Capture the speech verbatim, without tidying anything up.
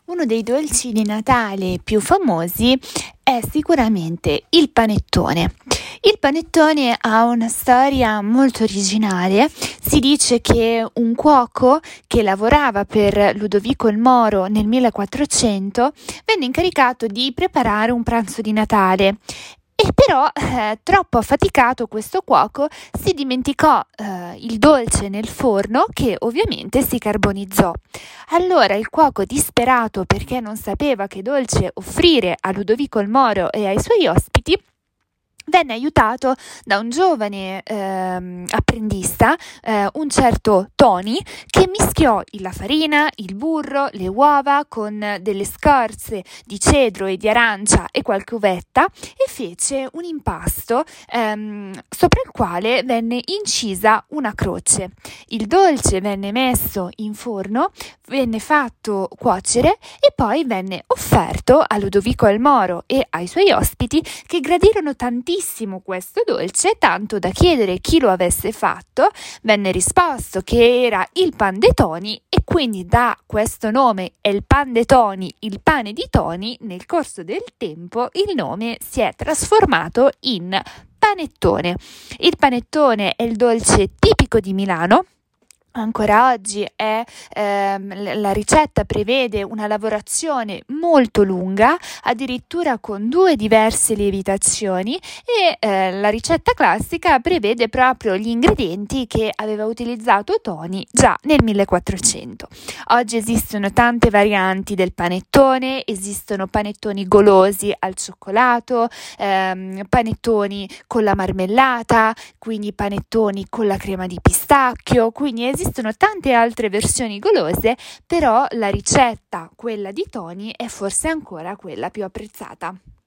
Uno dei dolci di Natale più famosi è sicuramente il panettone. Il panettone ha una storia molto originale. Si dice che un cuoco che lavorava per Ludovico il Moro nel millequattrocento venne incaricato di preparare un pranzo di Natale. E però, eh, troppo affaticato, questo cuoco si dimenticò eh, il dolce nel forno, che ovviamente si carbonizzò. Allora il cuoco, disperato perché non sapeva che dolce offrire a Ludovico il Moro e ai suoi ospiti, venne aiutato da un giovane ehm, apprendista, eh, un certo Tony, che mischiò la farina, il burro, le uova con delle scorze di cedro e di arancia e qualche uvetta e fece un impasto ehm, sopra il quale venne incisa una croce. Il dolce venne messo in forno, venne fatto cuocere e poi venne offerto a Ludovico il Moro e ai suoi ospiti, che gradirono tantissimo questo dolce, tanto da chiedere chi lo avesse fatto. Venne risposto che era il pan dei Toni, e quindi da questo nome, è il pan dei Toni, il pane di Toni, nel corso del tempo il nome si è trasformato in panettone. Il panettone è il dolce tipico di Milano. Ancora oggi è, ehm, la ricetta prevede una lavorazione molto lunga, addirittura con due diverse lievitazioni, e eh, la ricetta classica prevede proprio gli ingredienti che aveva utilizzato Toni già nel millequattrocento. Oggi esistono tante varianti del panettone, esistono panettoni golosi al cioccolato, ehm, panettoni con la marmellata, quindi panettoni con la crema di pistacchio, quindi esistono Esistono tante altre versioni golose, però la ricetta, quella di Toni, è forse ancora quella più apprezzata.